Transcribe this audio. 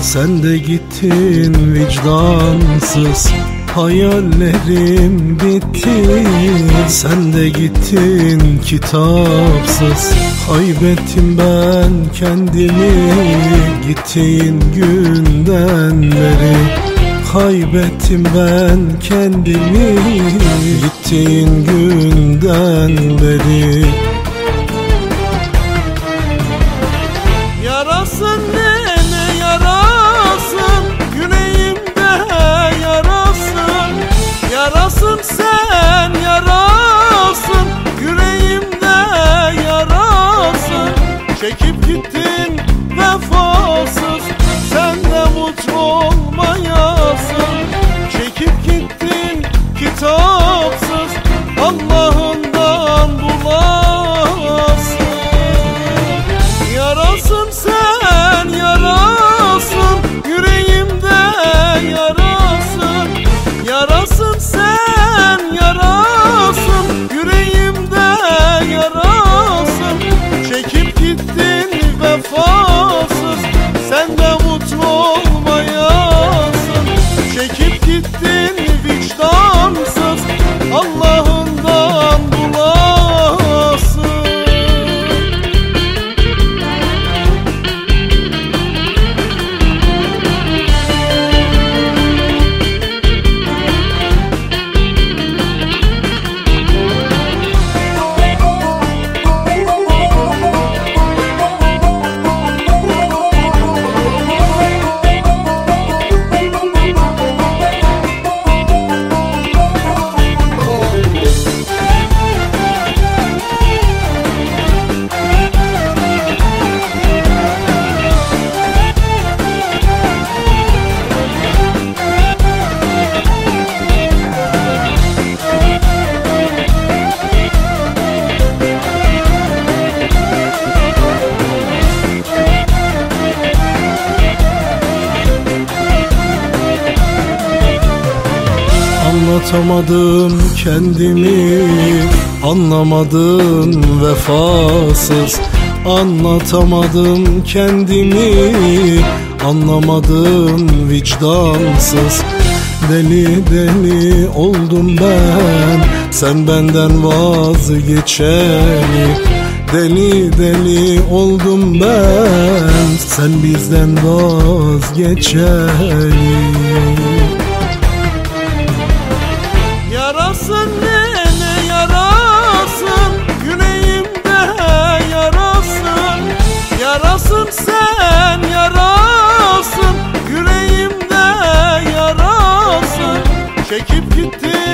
Sen de gittin vicdansız, hayallerim bitti. Sen de gittin kitapsız, kaybettim ben kendimi. Gittiğin günden beri kaybettim ben kendimi. Gittiğin günden beri. Yarasın nene yarasın, yüreğimde yarasın. Yarasın sen yarasın, yüreğimde yarasın. Çekip gittin vefasız, sen de mutlu olmayasın. Çekip gittin kitapsız, Allah'ından bulasın. Yarasın sen yarasın, yüreğimde yarasın. Yarasın sen yarasın, yüreğimde yarasın. Çekip gittin vefasız, sen de mutlu olmayasın. Çekip gittin vicdansız, Allah'ından bulasın. Anlatamadım kendimi, anlamadın vefasız. Anlatamadım kendimi, anlamadın vicdansız. Deli deli oldum ben, sen benden vazgeçeni. Deli deli oldum ben, sen bizden vazgeçeni. Yarasın nene yarasın, yüreğimde yarasın. Yarasın sen yarasın, yüreğimde yarasın. Çekip gittin